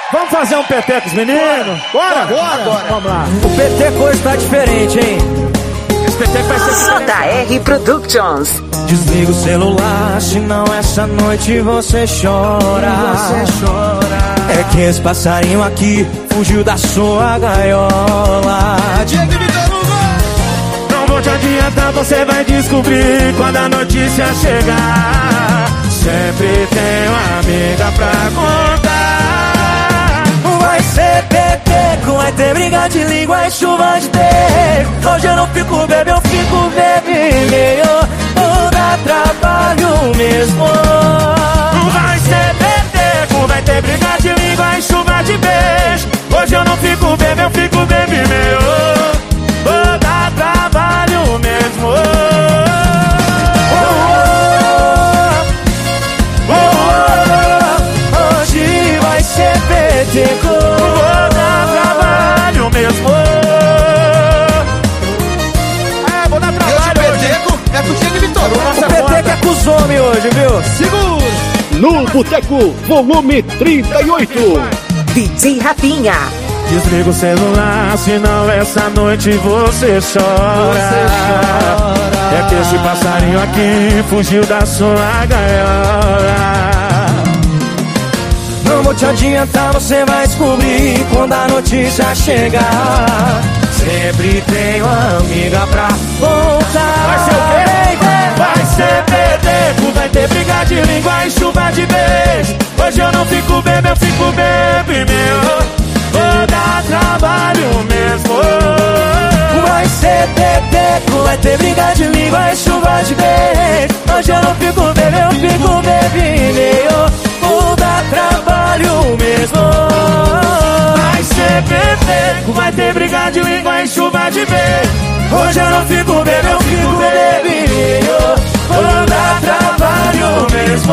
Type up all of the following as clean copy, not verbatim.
Vamos fazer um PT com os meninos? Bora! Vamos lá. O PT hoje tá diferente, hein? Esse PT vai ser diferente. JR Productions. Desliga o celular, senão essa noite você chora. É que esse passarinho aqui fugiu da sua gaiola. Não vou te adiantar, você vai descobrir quando a notícia chegar. Sempre tem uma amiga pra contar. Vai ser peteco, vai ter briga de língua e chuva de ter. Hoje eu não fico bebê, eu fico bebê. Vou dar trabalho mesmo. Vai ser peteco, vai ter briga de língua e chuva de beijo. Hoje eu não fico bebê, eu fico bebê. Vou dar trabalho mesmo. Hoje vai ser peteco, vou dar trabalho mesmo. Vou dar trabalho hoje. É com o Diego Vitor. O peteco é com os homens hoje, viu? Segura! No Boteco, volume 38. DJ Rafinha. Desliga o celular, senão essa noite você chora. É que esse passarinho aqui fugiu da sua gaiola. Não vou te adiantar, você vai descobrir quando a notícia chegar. Sempre tem uma amiga pra voltar. Vai ser o quê? Vai ser peteco, vai ter briga de língua e chuva de beijo. Hoje eu não fico bebê, eu fico bebê meu. Vou dar trabalho mesmo. Vai ser peteco, vai ter briga de língua e chuva de beijo. Hoje eu não fico bebê, eu fico bebê meu. Vou dar trabalho mesmo. Vai ser peteco, vai ter briga de língua e chuva de beijo. Hoje eu não fico bebê, eu fico bebê. Vou dar trabalho mesmo.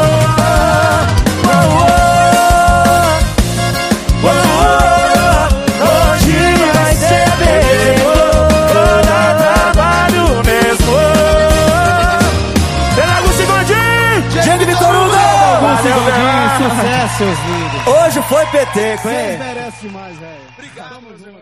Hoje vai ser bebê. Vou dar trabalho mesmo. Pela Gussigondinho, Diego Vitor Hugo. Sucesso, seus lindos. Hoje foi peteco, hein? Merece demais, velho. Obrigado.